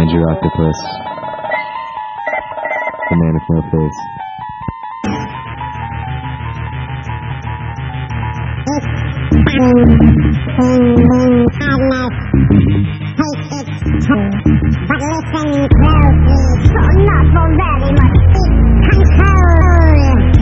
Andrew Octopus, the man with no face. But listen closely, so not for very much control.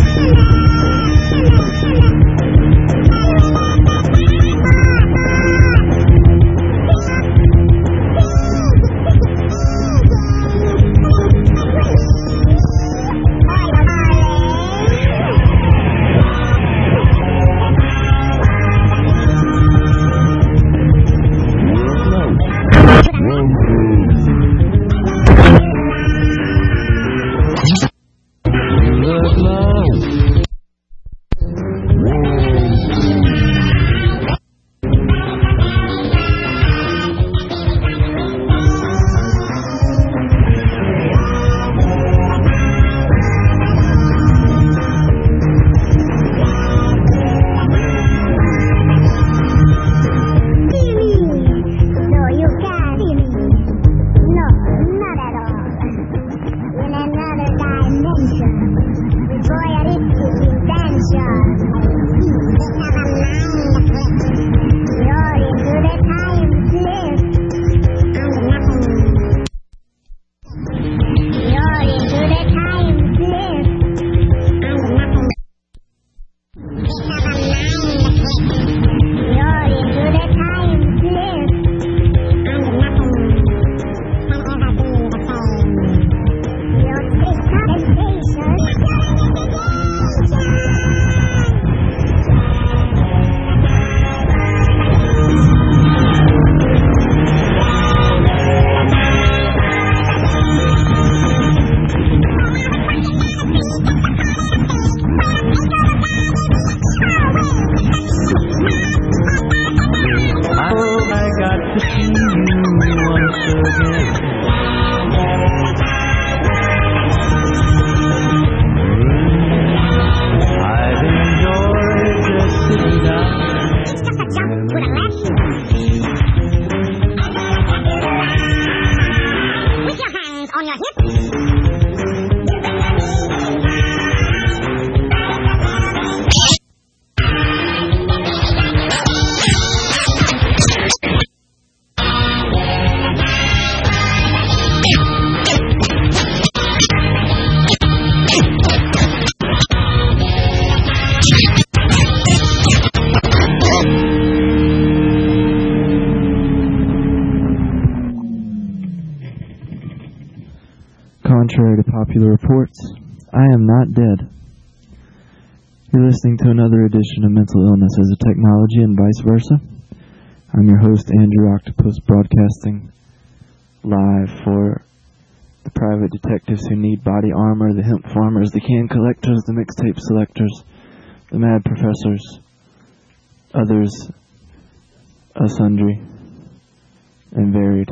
Contrary to popular reports, I am not dead. You're listening to another edition of Mental Illness as a Technology and Vice Versa. I'm your host, Andrew Octopus, broadcasting live for the private detectives who need body armor, the hemp farmers, the can collectors, the mixtape selectors, the mad professors, others, sundry, and varied.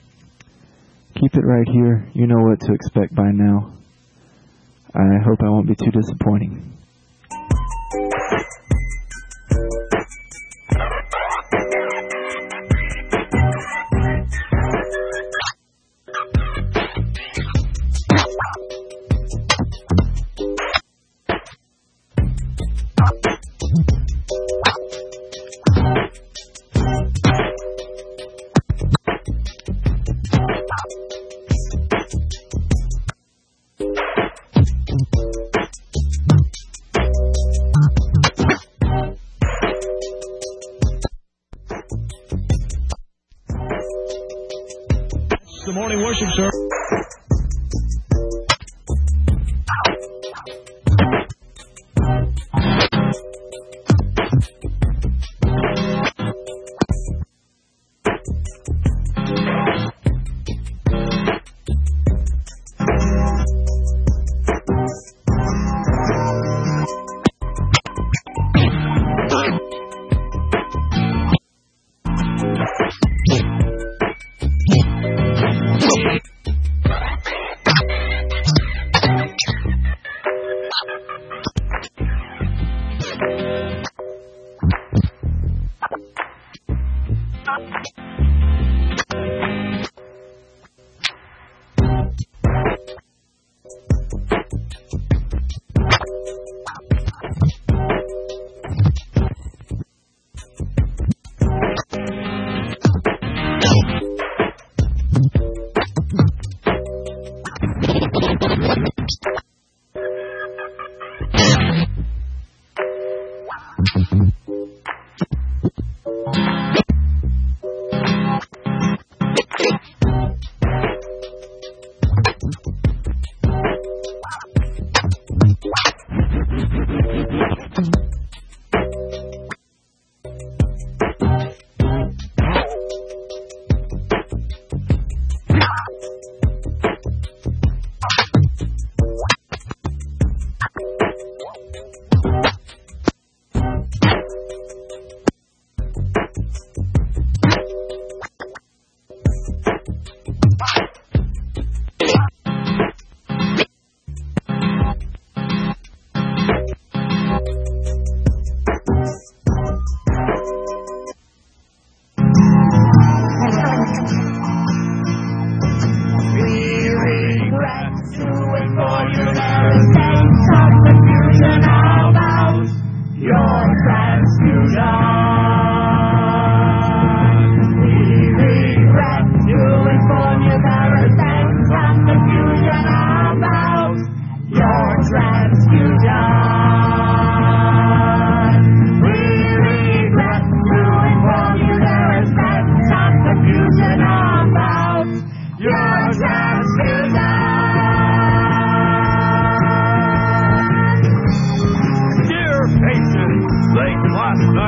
Keep it right here. You know what to expect by now. I hope I won't be too disappointing. The morning worship service.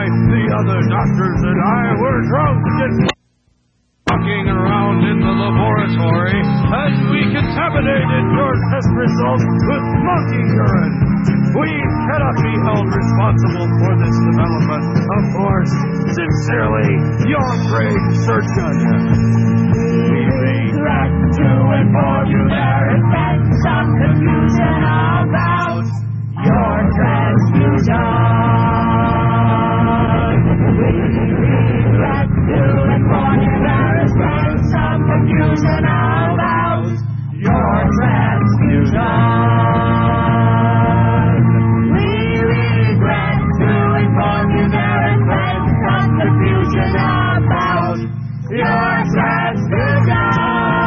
night, the other doctors and I were drunk and walking around in the laboratory as we contaminated your test results with monkey urine. We cannot be held responsible for this development. Of course, sincerely, your brain surgeon. We regret to inform you there has been some confusion about your transfusion. We regret to inform you there has been some confusion about your transfusion. We regret to inform you there has been some confusion about your transfusion.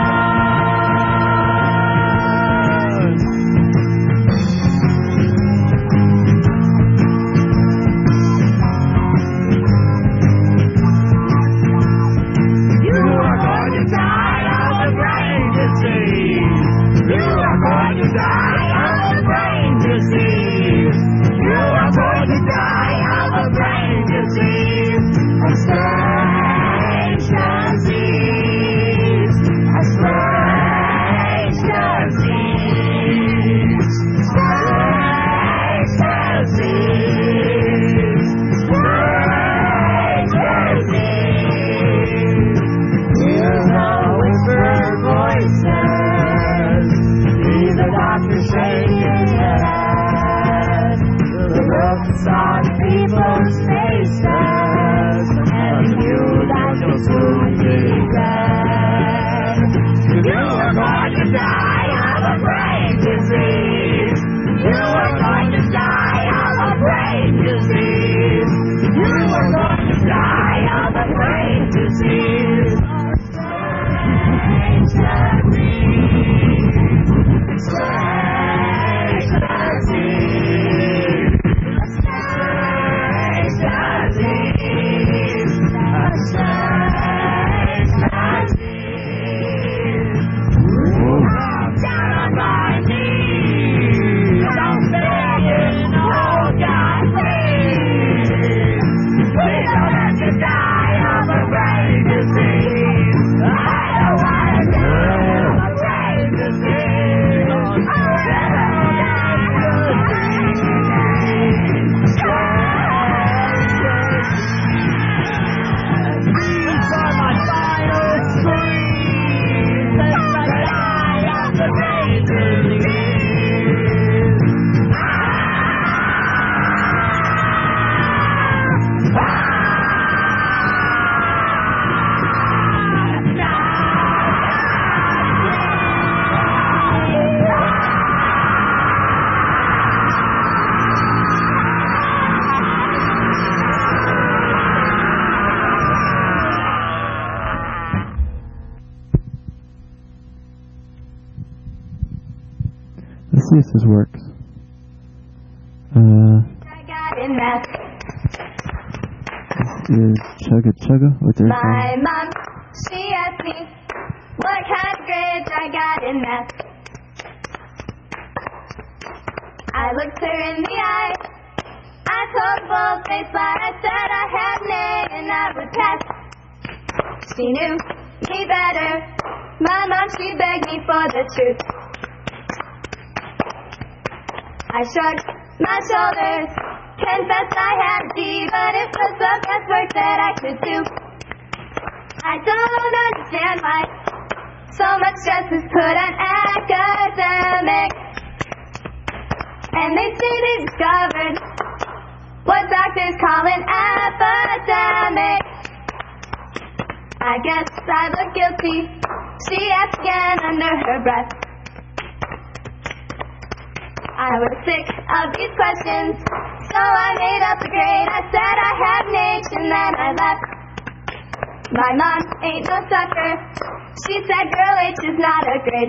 Let's see if this works. This is Chugga Chugga with their My song. mom, she asked me what kind of grades I got in math. I looked her in the eye. I told bold-faced lie. I said I had an A and I would pass. She knew me better. My mom, she begged me for the truth. I shrugged my shoulders, confessed I had D, but it was the best work that I could do. I don't understand why so much stress is put on academics. And they say they discovered what doctors call an epidemic. I guess I look guilty, she asked again under her breath. I was sick of these questions, so I made up a grade. I said I had an H and then I left. My mom ain't no sucker. She said girl H is not a grade.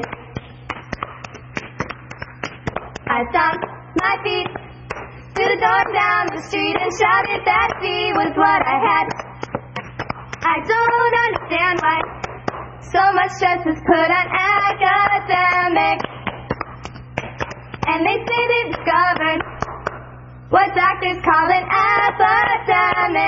I stomped my feet to the door down the street and shouted that C was what I had. I don't understand why so much stress is put on academics. And they say they've discovered what doctors call an epidemic.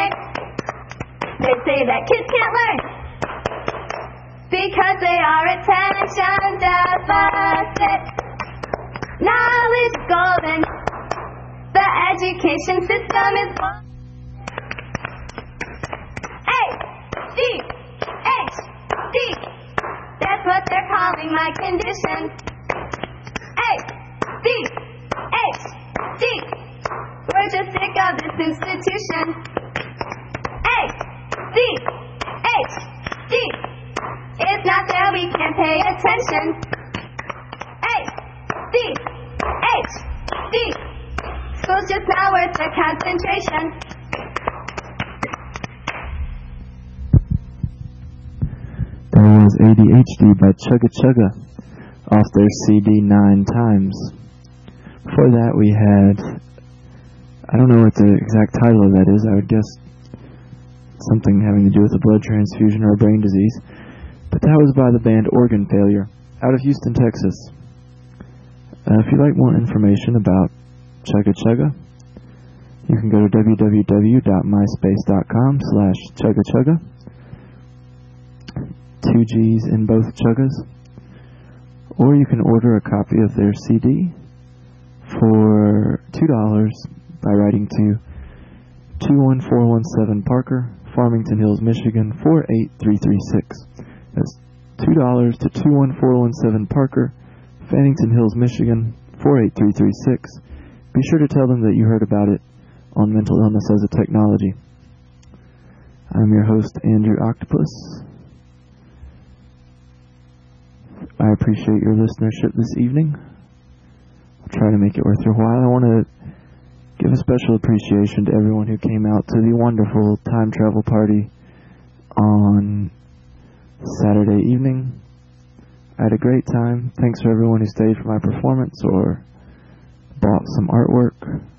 say that kids can't learn because they are attention deficit. Knowledge is golden. The education system is golden. ADHD. That's what they're calling my condition. ADHD. We're just sick of this institution. ADHD. It's not there, we can't pay attention. ADHD. School's just not worth the concentration. That was ADHD by Chugga Chugga off their CD 9 Times. Before that we had, I don't know what the exact title of that is, I would guess something having to do with a blood transfusion or a brain disease, but that was by the band Organ Failure out of Houston, Texas. If you'd like more information about Chugga Chugga, you can go to www.myspace.com/chuggachugga, 2 G's in both chuggas, or you can order a copy of their CD for $2 by writing to 21417 Parker, Farmington Hills, Michigan 48336. That's $2 to 21417 Parker, Farmington Hills, Michigan 48336. Be sure to tell them that you heard about it on Mental Illness as a Technology. I'm your host, Andrew Octopus. I appreciate your listenership this evening. I'll try to make it worth your while. I want to give a special appreciation to everyone who came out to the wonderful time travel party on Saturday evening. I had a great time. Thanks for everyone who stayed for my performance or bought some artwork.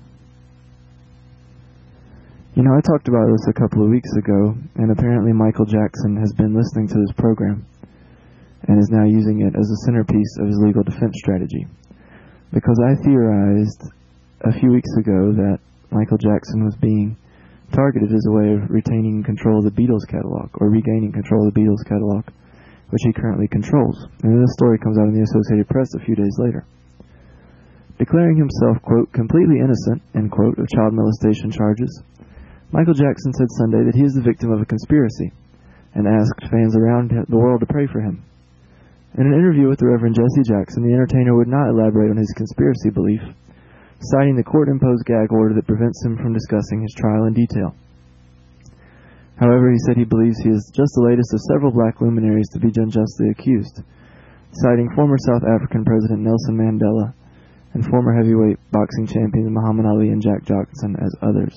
You know, I talked about this a couple of weeks ago, and apparently Michael Jackson has been listening to this program and is now using it as a centerpiece of his legal defense strategy. Because I theorized a few weeks ago that Michael Jackson was being targeted as a way of retaining control of the Beatles catalog, or regaining control of the Beatles catalog, which he currently controls. And this story comes out in the Associated Press a few days later. Declaring himself, quote, completely innocent, end quote, of child molestation charges, Michael Jackson said Sunday that he is the victim of a conspiracy and asked fans around the world to pray for him. In an interview with the Reverend Jesse Jackson, the entertainer would not elaborate on his conspiracy belief, citing the court-imposed gag order that prevents him from discussing his trial in detail. However, he said he believes he is just the latest of several black luminaries to be unjustly accused, citing former South African President Nelson Mandela and former heavyweight boxing champions Muhammad Ali and Jack Johnson as others.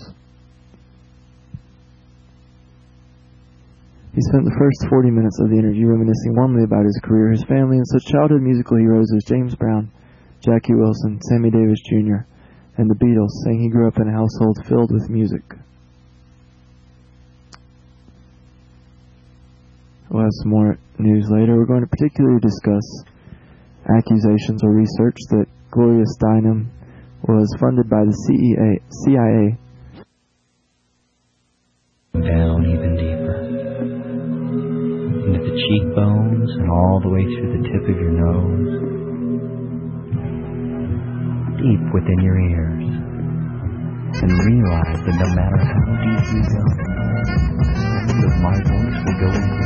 He spent the first 40 minutes of the interview reminiscing warmly about his career, his family, and such childhood musical heroes as James Brown, Jackie Wilson, Sammy Davis Jr., and the Beatles, saying he grew up in a household filled with music. We'll have some more news later. We're going to particularly discuss accusations or research that Gloria Steinem was funded by the CIA. Down even deeper, into the cheekbones and all the way through the tip of your nose, deep within your ears, and realize that no matter how deep you go, the sound of my voice will go in.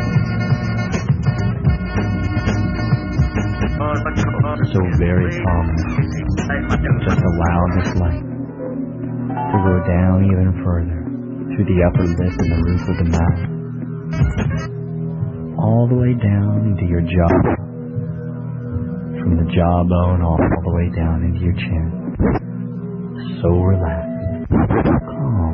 So very calm. Just allow this light to go down even further through the upper lip and the roof of the mouth, all the way down into your jaw, from the jawbone all the way down into your chin. So relaxed, calm.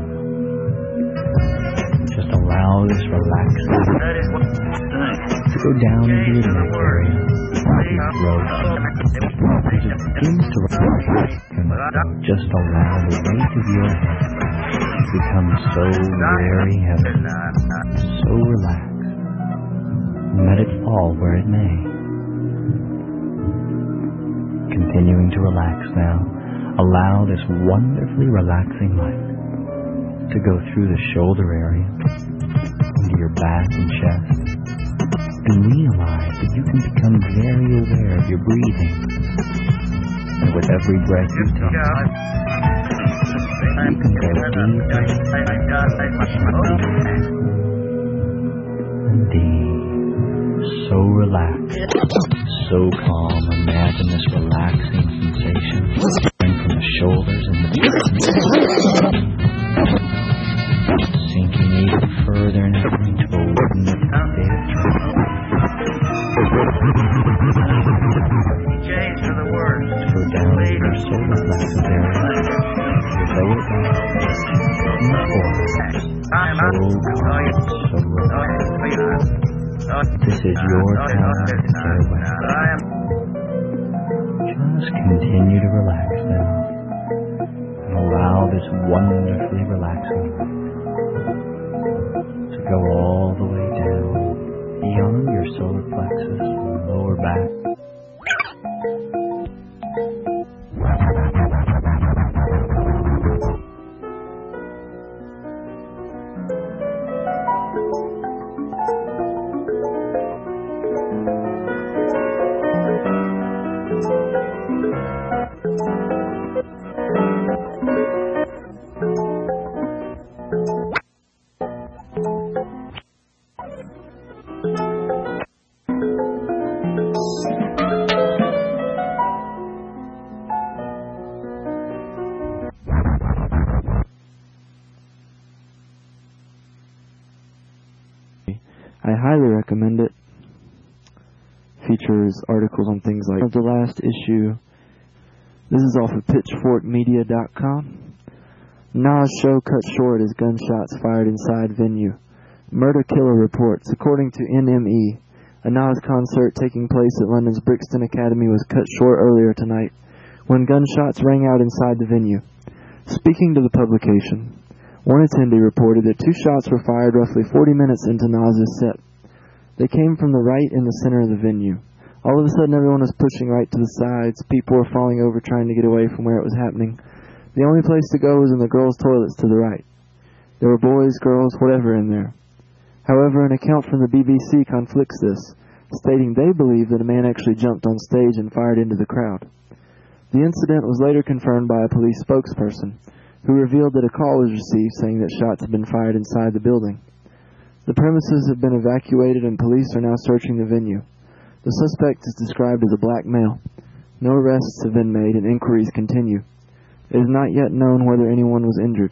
Just allow this relaxation to go down into your neck area, your throat, as it begins to relax, and just allow the weight of your head to become so very heavy, so relaxed, and let it fall where it may. Continuing to relax now, allow this wonderfully relaxing light to go through the shoulder area, into to your back and chest, and realize that you can become very aware of your breathing. And with every breath you take, you can go deeper and deep, so relaxed, so calm. Imagine this relaxing sensation coming from the shoulders and the back, sinking even further now into a wooden state of trance. Go down to your solar plexus area, your lower back, and the forehead. So relaxed. This is your time to get away. Just continue to relax now, and allow this wonderfully relaxing to go all the way down beyond your solar plexus and lower back. I highly recommend it. Features articles on things like the last issue. This is off of pitchforkmedia.com. Nas show cut short as gunshots fired inside venue. Murder killer reports. According to NME, a Nas concert taking place at London's Brixton Academy was cut short earlier tonight when gunshots rang out inside the venue. Speaking to the publication, one attendee reported that 2 shots were fired roughly 40 minutes into Nas's set. They came from the right and the center of the venue. All of a sudden, everyone was pushing right to the sides. People were falling over trying to get away from where it was happening. The only place to go was in the girls' toilets to the right. There were boys, girls, whatever in there. However, an account from the BBC conflicts this, stating they believe that a man actually jumped on stage and fired into the crowd. The incident was later confirmed by a police spokesperson, who revealed that a call was received saying that shots had been fired inside the building. The premises have been evacuated and police are now searching the venue. The suspect is described as a black male. No arrests have been made and inquiries continue. It is not yet known whether anyone was injured.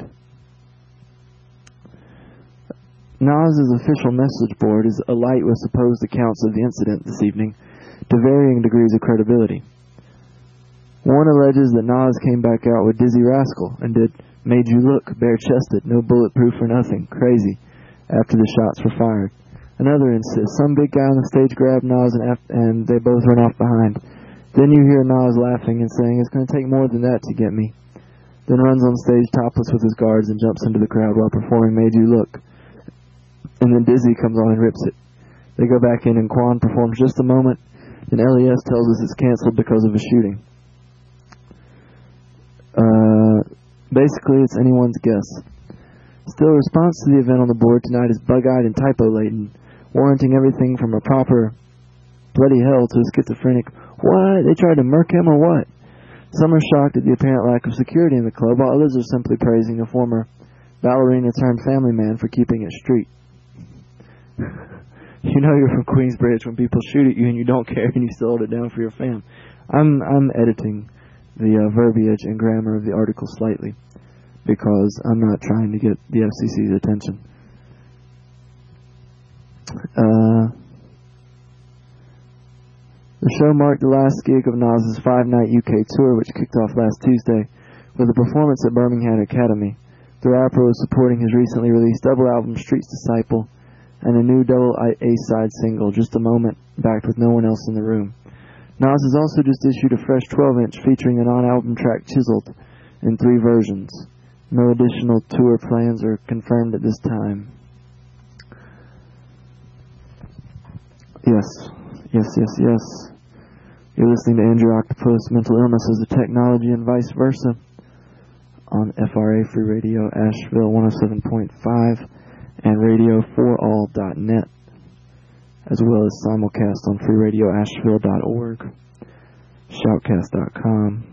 Nas's official message board is alight with supposed accounts of the incident this evening, to varying degrees of credibility. One alleges that Nas came back out with Dizzy Rascal and did Made You Look, bare-chested, no bulletproof or nothing, crazy, after the shots were fired. Another insists some big guy on the stage grabbed Nas and they both run off behind. Then you hear Nas laughing and saying, "It's going to take more than that to get me." Then runs on stage topless with his guards and jumps into the crowd while performing Made You Look. And then Dizzy comes on and rips it. They go back in and Quan performs just a moment, and LES tells us it's canceled because of a shooting. Basically, it's anyone's guess. Still, response to the event on the board tonight is bug-eyed and typo-laden, warranting everything from a proper bloody hell to a schizophrenic, "What? They tried to murk him or what?" Some are shocked at the apparent lack of security in the club, while others are simply praising a former ballerina-turned-family man for keeping it street. You know you're from Queensbridge when people shoot at you and you don't care and you still hold it down for your fam. I'm editing the verbiage and grammar of the article slightly because I'm not trying to get the FCC's attention. The show marked the last gig of Nas's 5-night UK tour, which kicked off last Tuesday with a performance at Birmingham Academy. The rapper was supporting his recently released double album Streets Disciple and a new double A-side single, Just a Moment, backed with no one else in the room. Nas has also just issued a fresh 12-inch featuring a non-album track Chiseled in 3 versions. No additional tour plans are confirmed at this time. Yes. You're listening to Andrew Octopus, Mental Illness as a Technology and Vice Versa on FRA Free Radio, Asheville 107.5 and radio4all.net, as well as simulcast on freeradioasheville.org, shoutcast.com,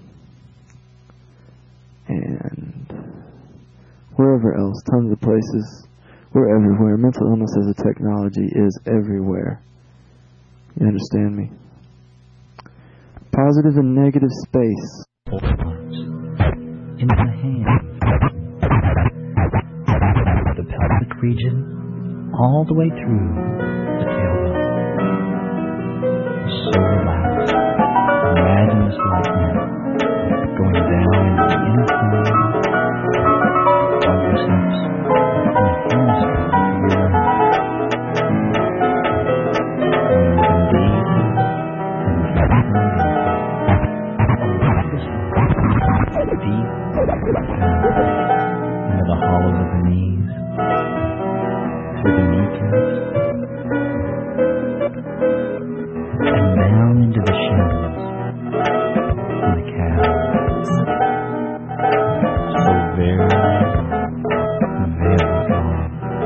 and wherever else, tons of places. We're everywhere. Mental illness as a technology is everywhere. You understand me? Positive and negative space. In the hand, the pelvic region, all the way through the tailbone. So relaxed. Imagine this like that, going down into the inner corner, quadriceps, and the hamstring of your leg. Going deeper and deeper and deep into the hollows of the knees, through the kneecaps, and down into the shins and the calves. So very, very calm.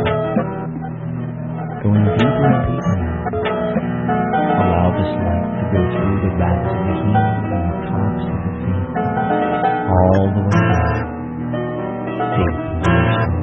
Going deeper and deeper now. Allow this light to go through the backs of the heels and the tops of the feet, all the way down, deep into your soul.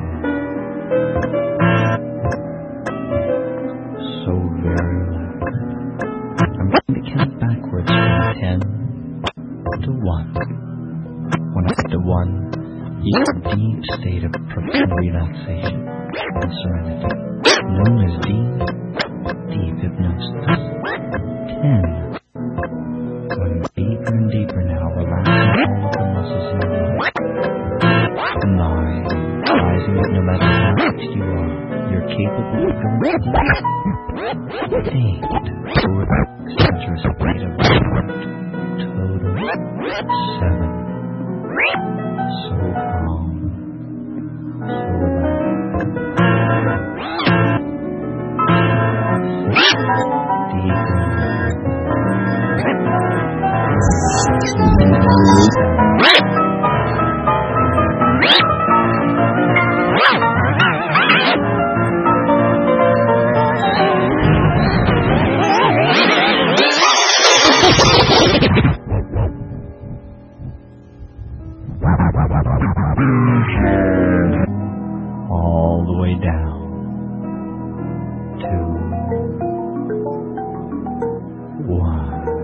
So very relaxed. I'm going to count backwards from 10 to 1. When I get to 1, you get a deep state of profound relaxation and serenity, known as deep hypnosis. 10. Going deeper and deeper now, relaxing all of the muscles in your body. 9. Realizing that no matter how fixed you are, you're capable of going deeper. 8. So relaxed that you're a state of total 7. So calm. So relaxed. 6. Deep and all the way down to 1.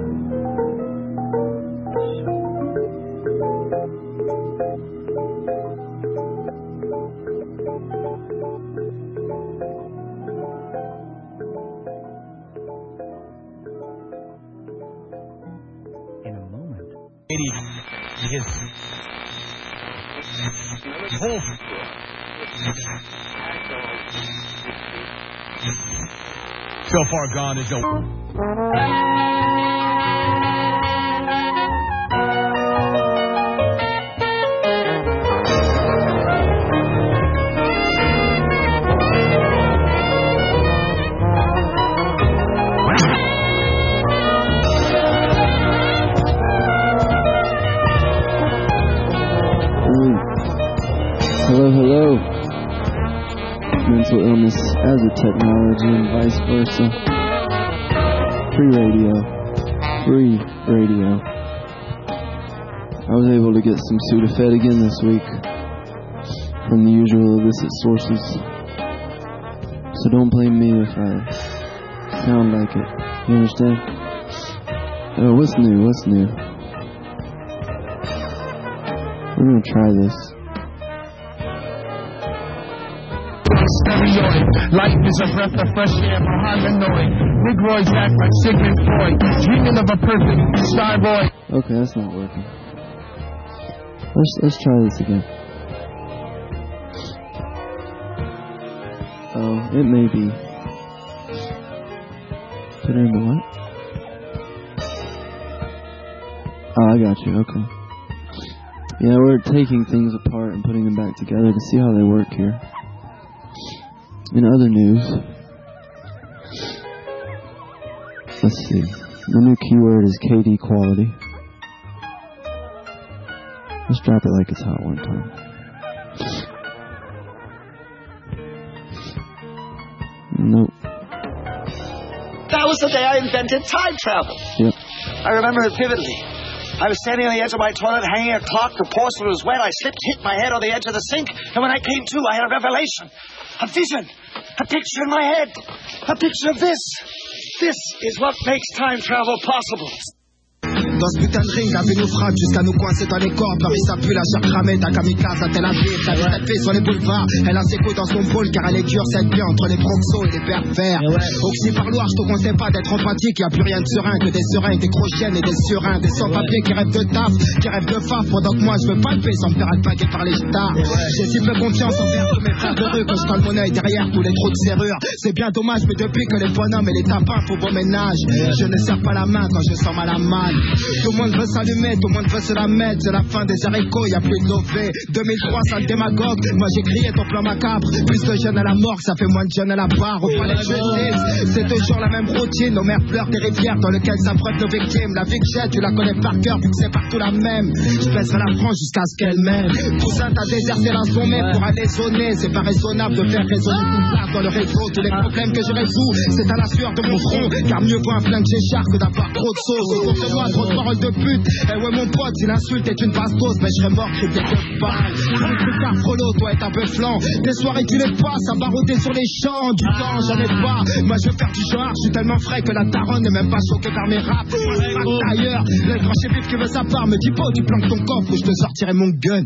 In a moment. So far gone is over. Hello. Mental illness as a technology and vice versa. Free radio. I was able to get some Sudafed again this week from the usual illicit sources. So don't blame me if I sound like it. You understand? Oh, what's new? We're gonna try this. Life is a breath of fresh air, Mahogany. Negroids act like Sigmund Freud, dreaming of a perfect star boy. Okay, that's not working. Let's try this again. Oh, it may be. Put it in the what? Oh, I got you. Okay. Yeah, we're taking things apart and putting them back together to see how they work here. In other news, let's see. The new keyword is KD quality. Let's drop it like it's hot one time. Nope. That was the day I invented time travel. Yep. I remember it vividly. I was standing on the edge of my toilet, hanging a clock. The porcelain was wet. I slipped, hit my head on the edge of the sink, and when I came to, I had a revelation, a vision, a picture in my head, a picture of this. This is what makes time travel possible. Dans ce putain de ring, la vie nous frappe jusqu'à nous coincer dans les cordes. Paris ça pue, la chair cramée, ta kamikaze à Tel Aviv. Ta vie tapée sur les boulevards, elle a ses couilles dans son pôle car elle est dure cette vie entre les proxos et les pervers. Oxy-parloir, je te conseille pas d'être empathique. Y'a plus rien de serein que des seringues, des crochènes et des surins. Des sans-papiers qui rêvent de taf, qui rêvent de faf. Pendant que moi je veux pas le payer sans me faire alpaguer par les stars. J'ai si peu confiance envers tous mes frères de rue que je colle mon œil derrière tous les trous de serrure. C'est bien dommage, mais depuis que les bonhommes et les tapins font beau ménage, je ne serre pas la main quand je sens mal à mal. Tout le monde veut s'allumer, tout le monde veut se la mettre. C'est la fin des haricots, y'a plus de lové. 2003, sale démagogue, moi j'ai crié ton plan macabre. Plus de jeunes à la mort, ça fait moins de jeunes à la barre. Au palais de justice, c'est toujours la même routine. Nos mères pleurent des rivières dans lesquelles s'abreuvent nos victimes. La vie que j'ai, tu la connais par cœur, vu que c'est partout la même. Je baisserai la France jusqu'à ce qu'elle m'aime. Cousin, t'as déserté la sommet pour aller sonner. C'est pas raisonnable de faire résonner tout l'art dans le réseau. Tous les problèmes que je résous, c'est à la sueur de mon front. Car mieux vaut un flingue chez Char que d'avoir trop de sauce. Autour de moi, trop de paroles de pute. Eh ouais mon pote, si l'insulte est une bastos, mais je serais mort criblé de balles. Comme plus tard Frollo, toi et ta peu flanc. Des soirées tu les passes à barouder sur les champs. Du temps j'en ai pas, moi je veux faire du genre. Je suis tellement frais que la daronne n'est même pas choquée par mes raps. D'ailleurs, le grand chef qui veut sa part me dit pas, tu planques ton coffre ou je te sortirai mon gun.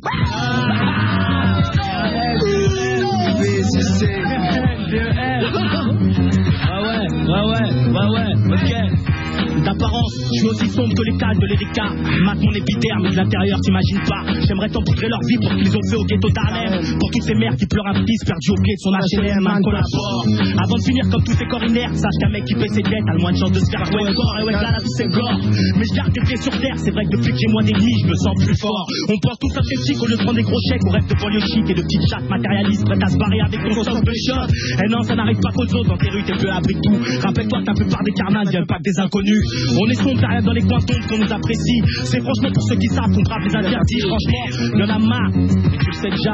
Ouais, ok. D'apparence, je suis aussi sombre que les cales de l'Erika. Mate mon épiderme, mais de l'intérieur, t'imagines pas. J'aimerais t'empoudrer leur vie pour ce qu'ils ont fait au ghetto d'Harlem. Pour toutes ces mères qui pleurent un fils perdu au pied de son HLM. Un collabore. Avant de finir comme tous ces corps inertes, sache qu'un mec qui paie ses dettes a le moins de chance de se faire jouer corps. Et ouais, là, tous ces corps. Mais je garde des pieds sur terre, c'est vrai que depuis que j'ai moins d'ennemis, je me sens plus fort. On pense tous à sceptique au lieu de prendre des gros chèques. On rêve de banlieue chic et de petites chattes matérialistes prêtes à se barrer avec ton sauce de shot. Et non, ça n'arrive pas qu'aux autres. Dans tes rues, t'es peu abri de tout. Rappelle-toi que la plupart des carnats viennent pas que des inconnus. On est sombre derrière dans les coins sombres qu'on nous apprécie. C'est franchement pour ceux qui savent qu'on brave les interdits. Franchement, y'en a marre, mais tu le sais déjà.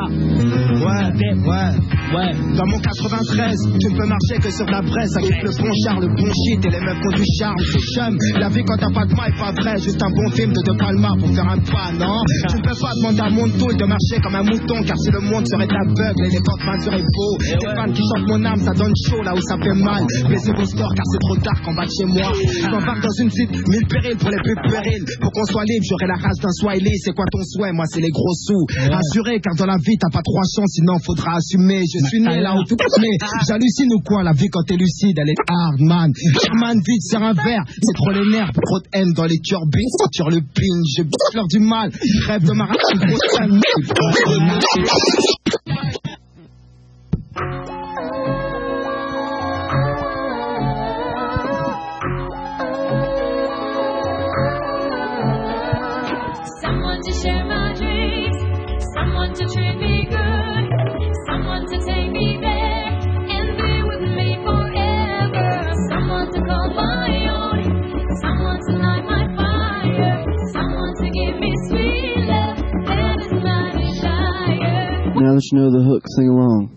Ouais. Dans mon 93, tu ne peux marcher que sur la presse. Avec le bon char, le bon shit et les meufs qui ont du charme. C'est chum, la vie quand t'as pas de moi est pas vraie. Juste un bon film de De Palma pour faire un pas, non. Tu ne peux pas demander à mon tool de marcher comme un mouton. Car si le monde serait aveugle et les porte-mains seraient beaux. Des fans qui chantent mon âme, ça donne chaud là où ça fait mal. Baissez vos stores car c'est trop tard qu'en bas de chez moi. J'embarque dans une zip, 1000 périls pour les plus périls. Pour qu'on soit libre, j'aurai la race d'un Swahili. C'est quoi ton souhait? Moi c'est les gros sous. Assuré car dans la vie t'as pas trois chances, sinon faudra assumer. Je suis né là où tout est né. J'hallucine ou quoi? La vie quand t'es lucide, elle est hard man. Sherman vite sur un verre, c'est trop les nerfs. Trop de haine dans les turbines, sur le pin. Je bute leur du mal, rêve de ma race, une grosse scène. Someone to share my dreams, someone to treat me good, someone to take me there and be with me forever, someone to call my own, someone to light my fire, someone to give me sweet love, that is my desire. Now that you know the hook, sing along.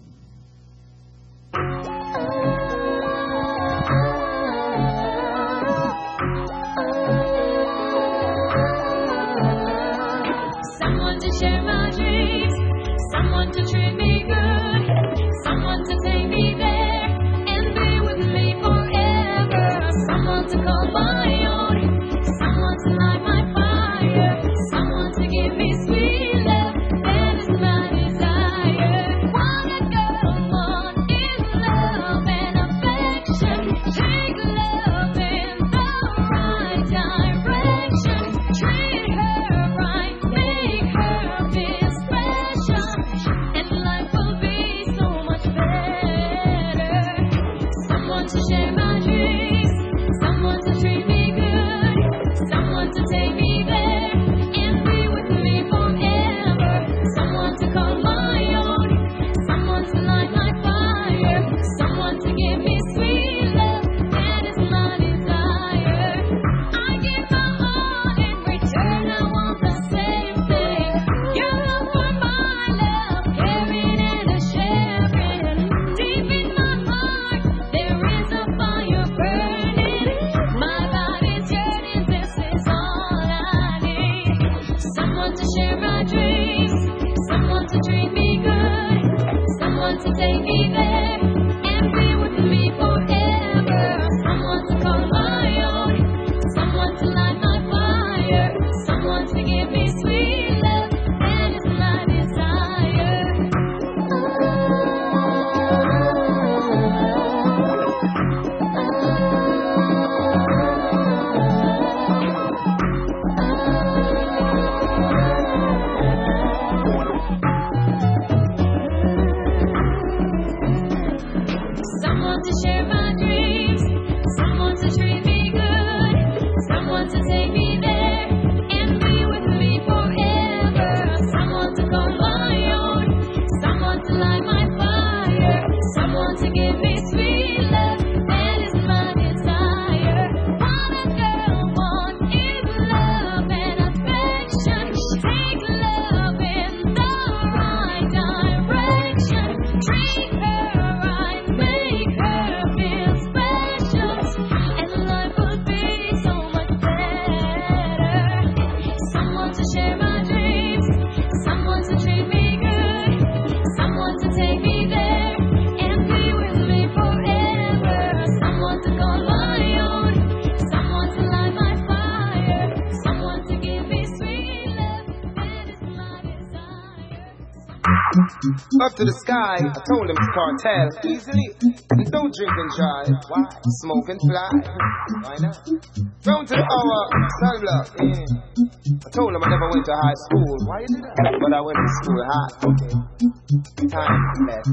Someone to share my dreams, someone to treat me good, someone to take me there and be with me forever, someone to call my own, someone to light my fire, someone to give me sweet love, that is my desire. What a girl want is love and affection, take love in the right direction, treat her right, make her feel special, and life will be so much better. Someone to share my dreams, someone to treat me good, someone to take me there and be with me forever, someone to call my own, someone to light my fire, someone to give me sweet love, that is my desire. I give my all in return, I want the same thing. Your love for my love, caring and a sharing. Deep in my heart, there someone to share my dreams, someone to treat me good, someone to take me there and be with me forever, someone to call my own, someone to light my fire, someone to give me sweet love. That is my desire. What a girl wants is love and affection. Take love in the right direction. Treat her right, make her feel special, and life would be so much better. Someone to share my dreams, someone to treat me good, someone to take me there and be with me forever, someone to call my own, someone to light my fire, someone to give me sweet love. That is my desire. Up to the sky, I told him it's cartel. Easily, and don't drink and drive. Why? Smoke and fly. Why not? Down to the hour, cell block. I told him I never went to high school. Why you do that? But I went to school high. Okay. Time left.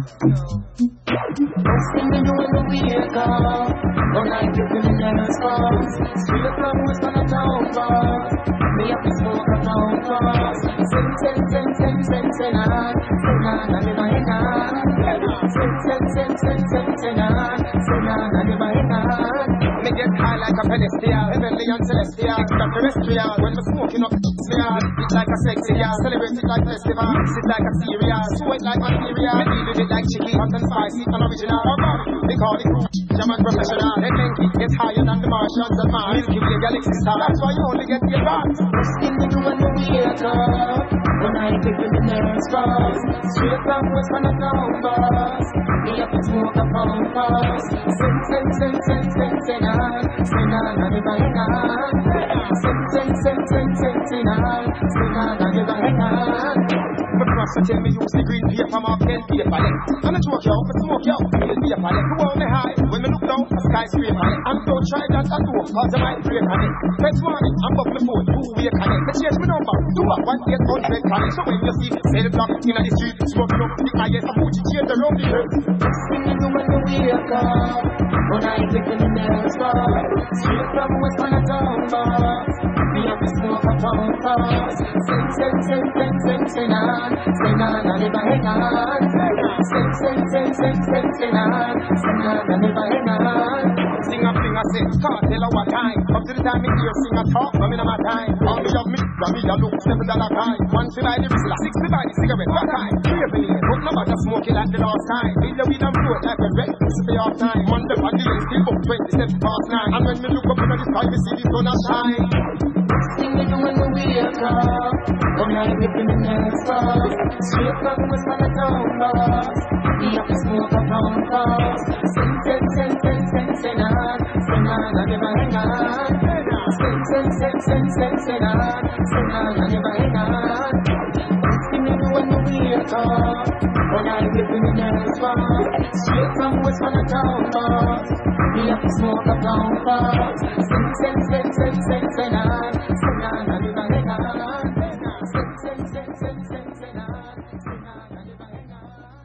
First thing you do when the wake up, all night getting the nerves crossed. Street of love was gonna town cross. Me up to smoke a town cross. Sing, sing, sing, sing, sing, sing on. Sing on, and never hang on. Sing, sing, sing, sing, sing, sing on. Sing on, and never hang on. Me get high like a pedestal, heavenly and celestial, extraterrestrial. When me smoking up, me heart beat like a sexy girl. Celebrate it like festival, sit like a cereal, sweat like material. Me deal with it like chicken, hot and spicy, and original. They call it crew, German professional. Head lengthy, get higher than the Martians and Mars. Milky Way galaxy star, that's why you only get the advance. First thing you do when the wake up, all night getting the nerves crossed. Straight from what's gonna town boss. Me up to smoke a pound cross. Sing, sing, sing, sing, sing, sing on. Sing on, and never hang on. Sing, sing, sing, sing, sing, sing on. Sing on, and never hang on. But cross to tell me use the green paper, mark pen paper. I'm a joke out, but smoke out, feel paper. Who on me high? When me look down, a skyscraper. And don't try that at all, cause I might break on it. Next morning, I'm up the phone, 2-way connect. They change me number, 2-1-800 connect. So when you see, say the block in the street, smoking up the highest, I'm putting change around the earth. First thing you do when you wake up, all night getting the nerves crossed. Straight from what's gonna town boss. Me up to smoke a pound cross. Sing, sing, sing, sing, sing, sing on. Sing on, and never hang on. Sing, sing, sing, sing, sing, sing on. Sing on, and never hang on. Sing a thing, I say, can't tell her what time. Up to the time me hear sing a talk, I'm in my time. All me of me, from me a look, $7 time. One to buy the whistler, 6 to buy the cigarette, what time? 3 of it, but no matter smoke it like the last time. Leave the weed and blow it like a red, it's the off time. Monday, on the end, still up 27 past 9. And when me look up in the sky, we see the sun and shine. First thing you do when you wake up, all night getting the nerves crossed. Straight from what's gonna town boss. Me up to smoke a pound cross. Sing, sing, sing, sing, sing, sing on. Sing on, and never hang on. Sing, sing, sing, sing, sing, sing on. Sing on, and never hang on. First thing you do when you wake up, all night getting the nerves crossed. Straight from what's gonna town boss. Me up to smoke a pound cross. Sing, sing, sing, sing, sing, sing on. Sing on, and never hang on. Sing, sing, sing, sing, sing, sing on. Sing on, and never hang on.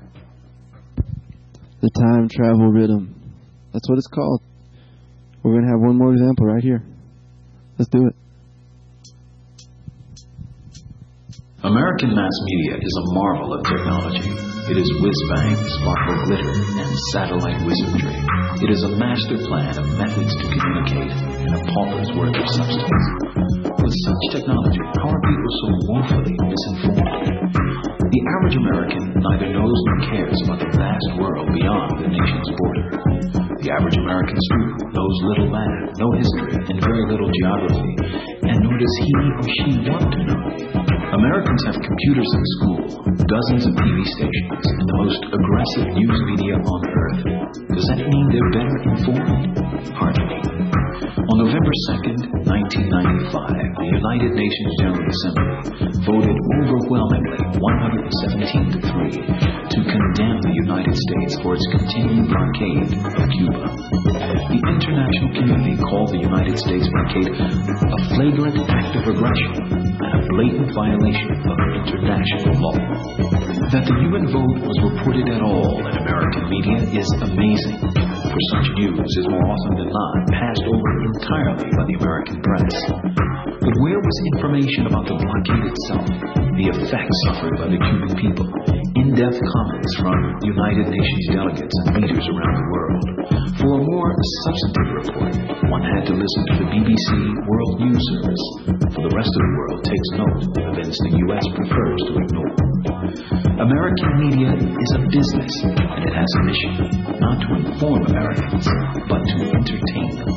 The time travel rhythm. That's what it's called. We're going to have one more example right here. Let's do it. American mass media is a marvel of technology. It is whiz-bang, sparkle glitter, and satellite wizardry. It is a master plan of methods to communicate and a pauper's worth of substance. With such technology, how are people so woefully misinformed? The average American neither knows nor cares about the vast world beyond the nation's border. The average American student knows little math, no history, and very little geography, and nor does he or she want to know. Americans have computers in school, dozens of TV stations, and the most aggressive news media on earth. Does that mean they're better informed? Hardly. On November 2nd, 1995, the United Nations General Assembly voted overwhelmingly 117 to 3 to condemn the United States for its continued blockade of Cuba. The international community called the United States blockade a flagrant act of aggression and a blatant violation of international law. That the UN vote was reported at all in American media is amazing. for such news is more often than not passed over entirely by the American press. But where was information about the blockade itself, the effects suffered by the Cuban people, in-depth comments from United Nations delegates and leaders around the world? For a more substantive report, one had to listen to the BBC World News Service. For the rest of the world takes note of events the U.S. prefers to ignore. American media is a business, and it has a mission, not to inform Americans, but to entertain them.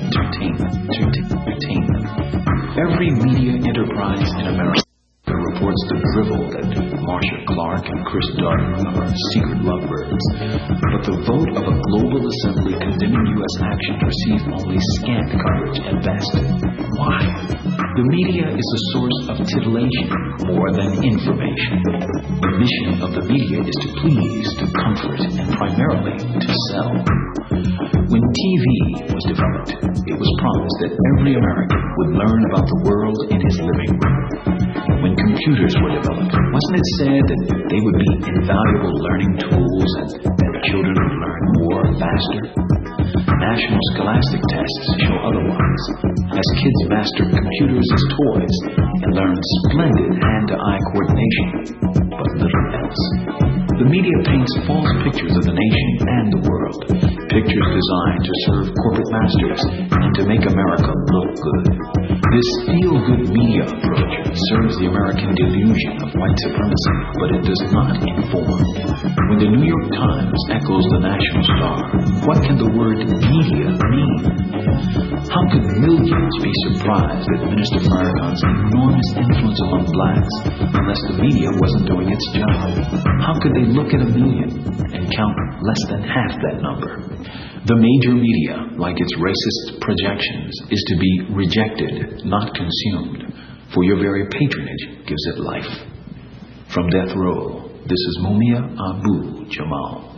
Entertain them. Every media enterprise in America reports the drivel that Marcia Clark and Chris Darden are secret lovebirds. But the vote of a global assembly condemning U.S. action received only scant coverage at best. Why? The media is a source of titillation more than information. The mission of the media is to please, to comfort, and primarily to sell. When TV was developed, it was promised that every American would learn about the world in his living room. When computers were developed, wasn't it said that they would be invaluable learning tools and that children would learn more faster? National scholastic tests show otherwise, as kids mastered computers as toys and learned splendid hand-to-eye coordination, but little else. The media paints false pictures of the nation and the world, pictures designed to serve corporate masters and to make America look good. This feel-good media approach serves the American delusion of white supremacy, but it does not inform. When the New York Times echoes the National Star, what can the word media mean? How could millions be surprised at Minister Farrakhan's enormous influence among blacks unless the media wasn't doing its job? How could they look at 1 million and count less than half that number? The major media, like its racist projections, is to be rejected, not consumed, for your very patronage gives it life. From Death Row, this is Mumia Abu Jamal.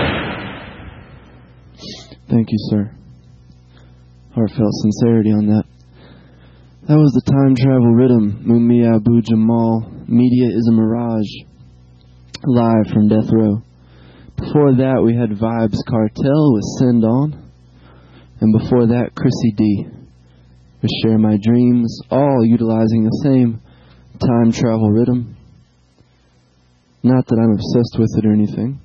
Thank you, sir. Heartfelt sincerity on that. That was the time travel rhythm, Mumia Abu Jamal, Media is a Mirage, live from Death Row. Before that, we had Vibes Cartel with Send On. And before that, Chrissy D with Share My Dreams, all utilizing the same time travel rhythm. Not that I'm obsessed with it or anything.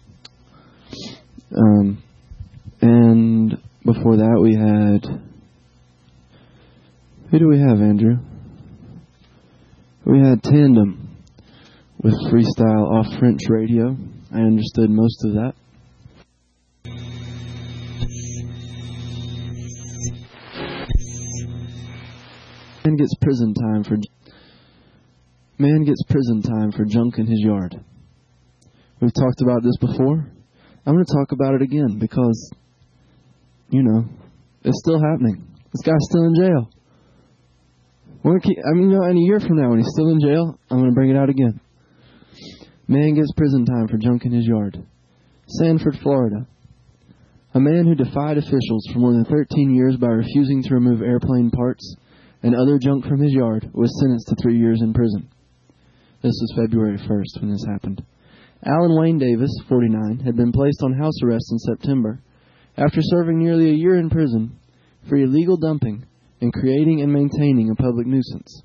And before that, we had... Who do we have, Andrew? We had Tandem with Freestyle off French Radio. I understood most of that. Man gets prison time for junk in his yard. We've talked about this before. I'm going to talk about it again because, it's still happening. This guy's still in jail. In a year from now when he's still in jail, I'm going to bring it out again. Man gets prison time for junk in his yard. Sanford, Florida. A man who defied officials for more than 13 years by refusing to remove airplane parts and other junk from his yard was sentenced to 3 years in prison. This was February 1st when this happened. Alan Wayne Davis, 49, had been placed on house arrest in September after serving nearly a year in prison for illegal dumping and creating and maintaining a public nuisance.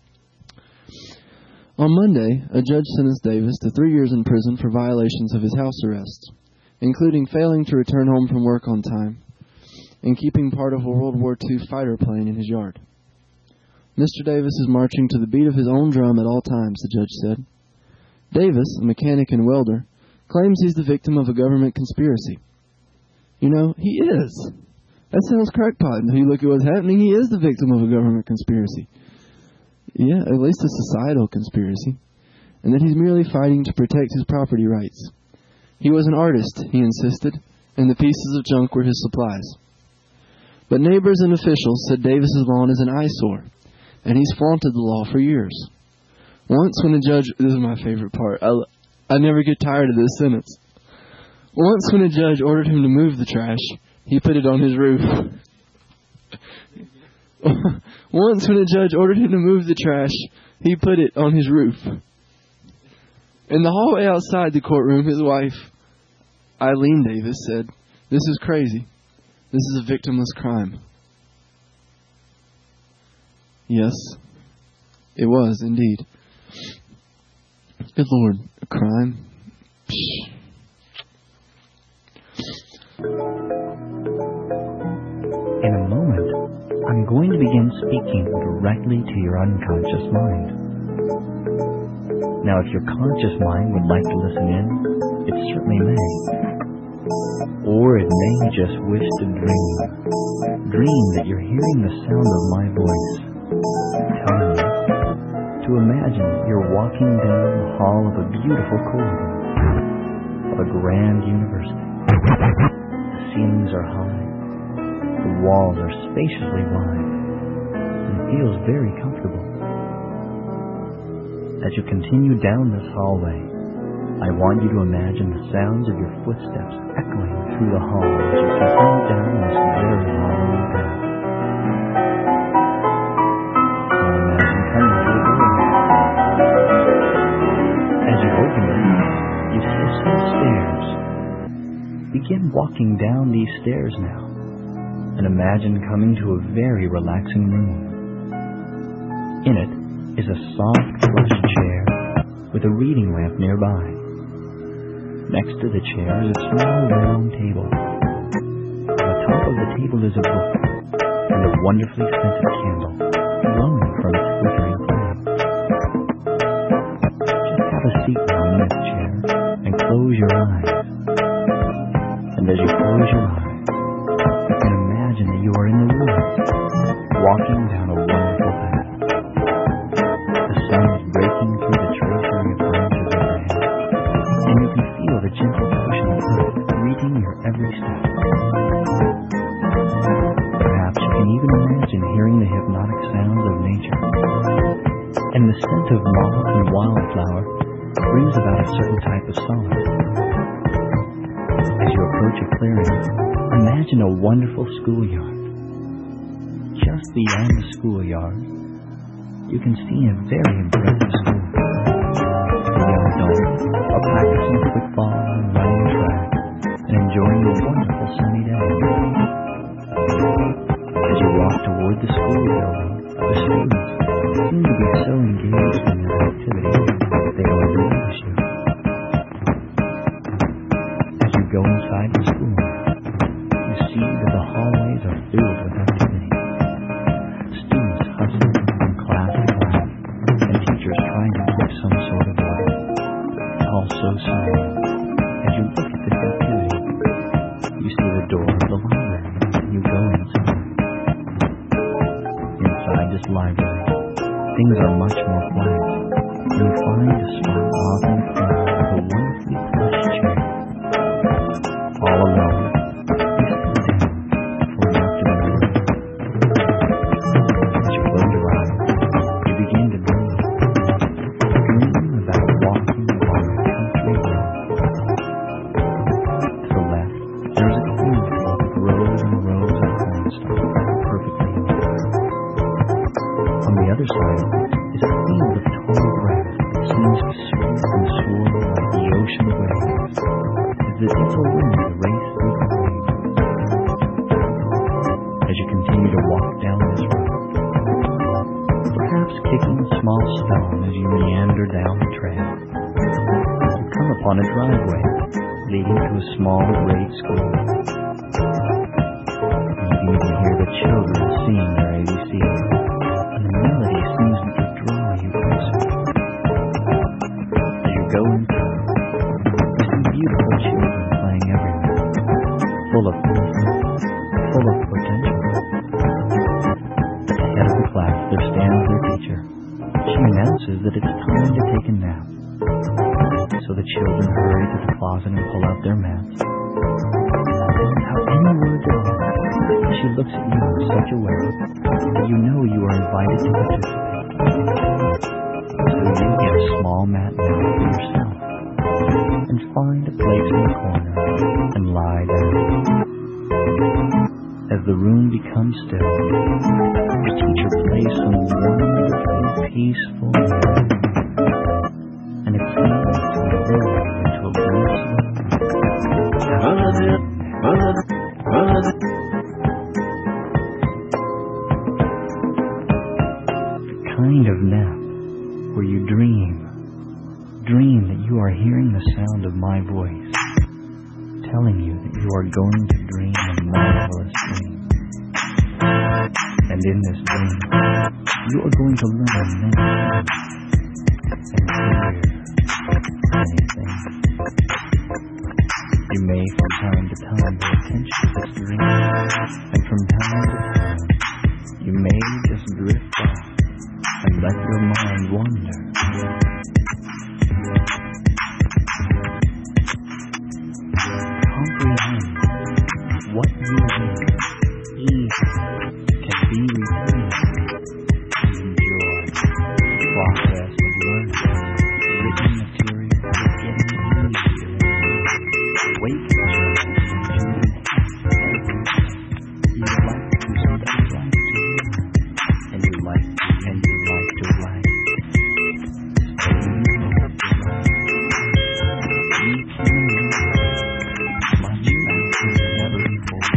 On Monday, a judge sentenced Davis to 3 years in prison for violations of his house arrest, including failing to return home from work on time and keeping part of a World War II fighter plane in his yard. Mr. Davis is marching to the beat of his own drum at all times, the judge said. Davis, a mechanic and welder, claims he's the victim of a government conspiracy. He is. That sounds crackpot. If you look at what's happening, he is the victim of a government conspiracy. Yeah, at least a societal conspiracy. And that he's merely fighting to protect his property rights. He was an artist, he insisted, and the pieces of junk were his supplies. But neighbors and officials said Davis's lawn is an eyesore, and he's flaunted the law for years. Once when a judge... This is my favorite part. I never get tired of this sentence. Once when a judge ordered him to move the trash, he put it on his roof. Once when a judge ordered him to move the trash, he put it on his roof. In the hallway outside the courtroom, his wife, Eileen Davis, said, This is crazy. This is a victimless crime. Yes, it was indeed. Good Lord, a crime? Psh. In a moment, I'm going to begin speaking directly to your unconscious mind. Now, if your conscious mind would like to listen in, it certainly may. Or it may just wish to dream. Dream that you're hearing the sound of my voice, telling you to imagine you're walking down the hall of a beautiful corridor of a grand university. The ceilings are high. The walls are spaciously wide, and it feels very comfortable. As you continue down this hallway, I want you to imagine the sounds of your footsteps echoing through the hall as you continue down this very long path. Now imagine coming to the door. As you open it, you see some stairs. Begin walking down these stairs now, and imagine coming to a very relaxing room. In it is a soft plush chair with a reading lamp nearby. Next to the chair is a small round table. On the top of the table is a book and a wonderfully scented candle glowing from its flickering flame. Just have a seat now in this chair and close your eyes. And as you close your eyes, you can imagine that you are in the woods, walking down a wonderful path. The sun is breaking through the tracery of branches overhead, and you can feel the gentle push of the earth greeting your every step. Perhaps you can even imagine hearing the hypnotic sounds of nature, and the scent of moss and wildflower brings about a certain type of song. As you approach a clearing, imagine a wonderful schoolyard. Just beyond the schoolyard, you can see a very impressive school. The young adults are practicing football and running track and enjoying a wonderful sunny day. As you walk toward the school building, the students seem to be so engaged in their activities that they don't notice you. As you go inside the school, you see that the hallways are filled with activity. Students hustling from class to class, and teachers trying to keep some sort of life. All so serene. As you look at this activity, you see the door of the library, and you go inside. Inside this library, things are much more quiet, and you find a spot off in the corner with a wonderfully plush chair. All alone, you sit down for an afternoon. As you close your eyes, you begin to dream. Dream about walking along a country road. To the left, there is a cornfield with rows and rows of cornstalks, perfectly in line. On the other side is a field of tall grass that seems to sweep and swirl like the ocean waves, as the gentle wind races through the waves. As you continue to walk down this road, perhaps kicking a small stone as you meander down the trail, you come upon a driveway leading to a small grade school. You can even hear the children singing their ABCs, and the melody seems to draw you closer. As you go inside, you see beautiful children playing everywhere, full of innocence, full of potential. At the head of the class, there stands their teacher. She announces that it's time to take a nap. So the children hurry to the closet and pull out their mats. Without any words at all, she looks at you in such a way that you know you are invited to participate. So you get a small mat now for yourself and find a place in the corner and lie down. As the room becomes still, your teacher plays some wonderfully peaceful music, and it seems to evolve into a blissful sound of my voice, telling you that you are going to dream a marvelous dream. And in this dream, you are going to learn many things and hear many things. You may from time to time pay attention to this dream, and from time to time, you may just drift off and let your mind wander. Comprehend what you read can be replaced. Enjoy the process of learning. Written material is getting easier. Wait for it. You like to, somebody likes to hear. And you like to write. So you know what you like. You can read much faster than ever before.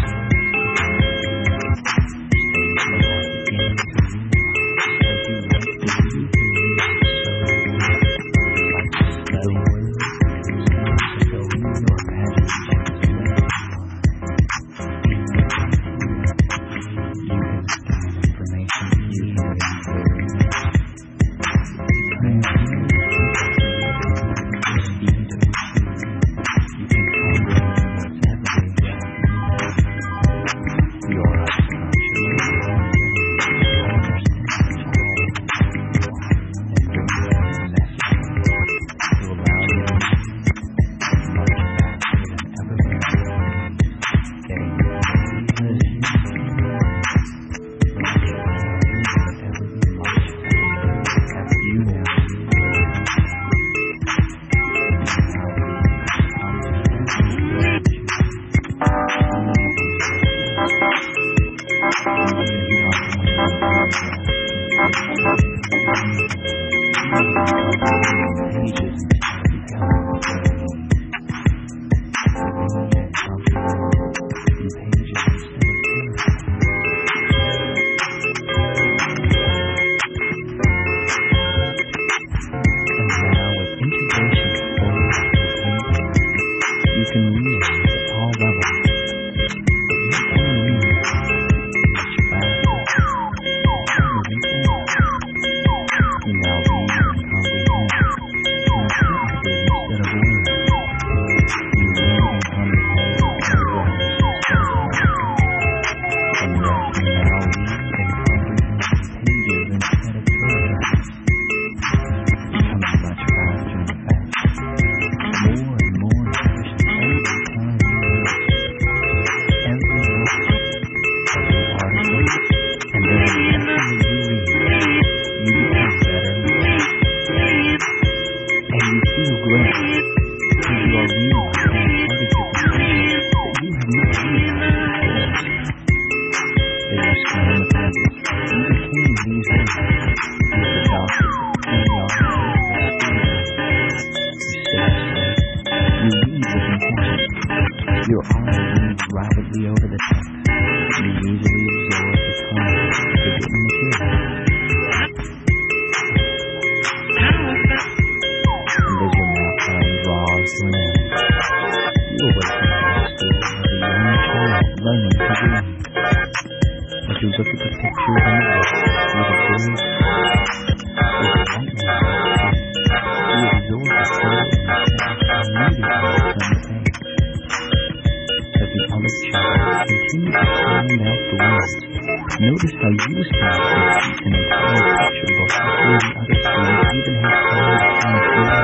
Notice how you start to keep an entire picture book before the other students even have time to count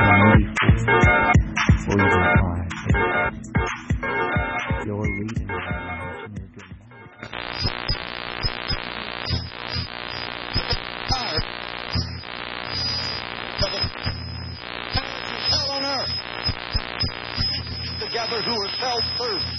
through or even 5 pages. Your reading imagination is good. Hell on earth. Together who are felt first.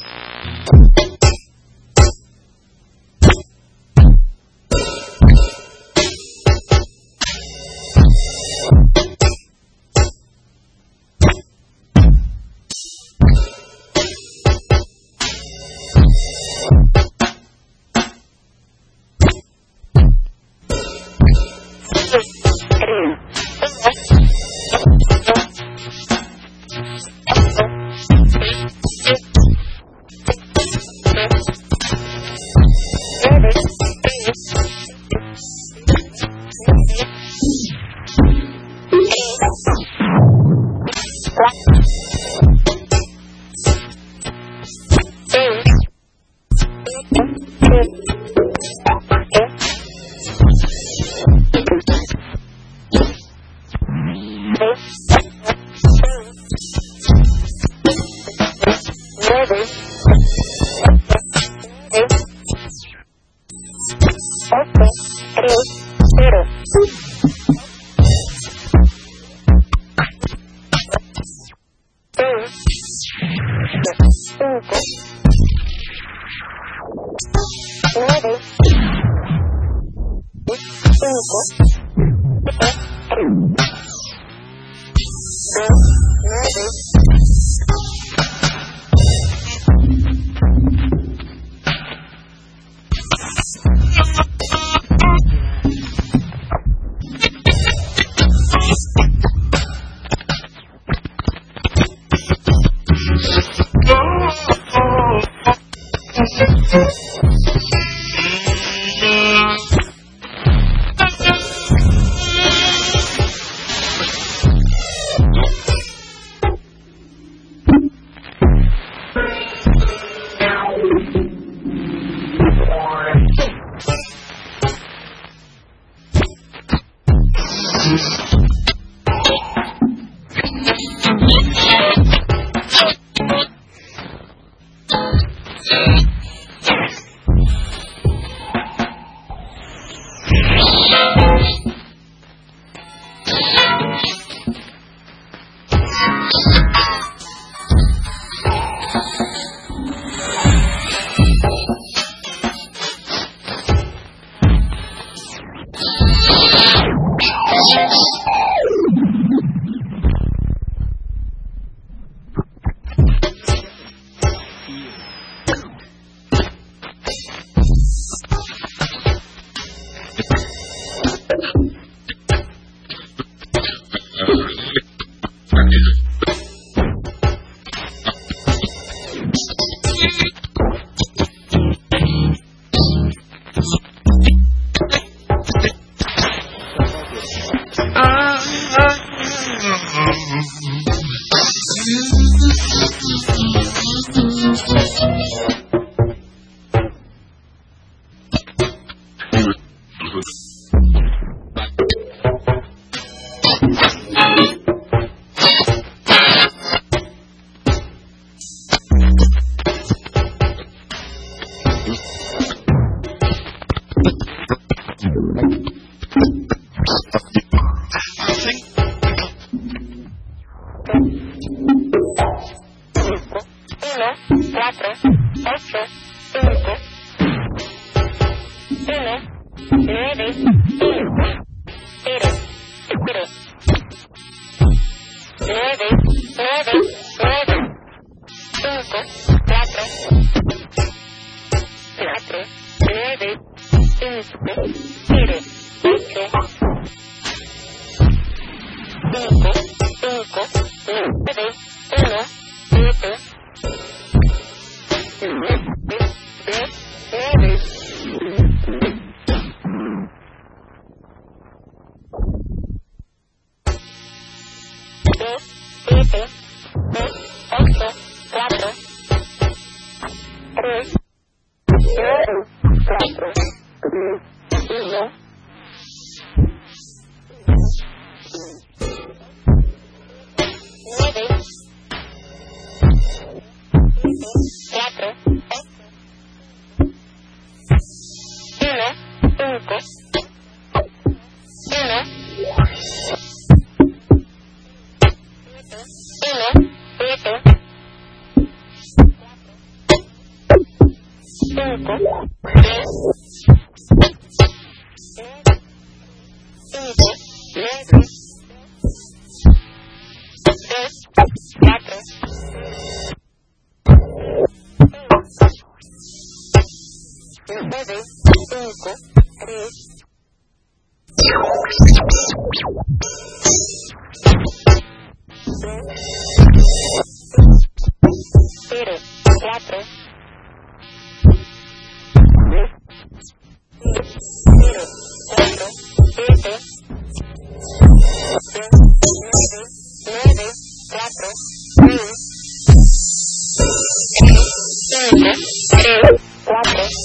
4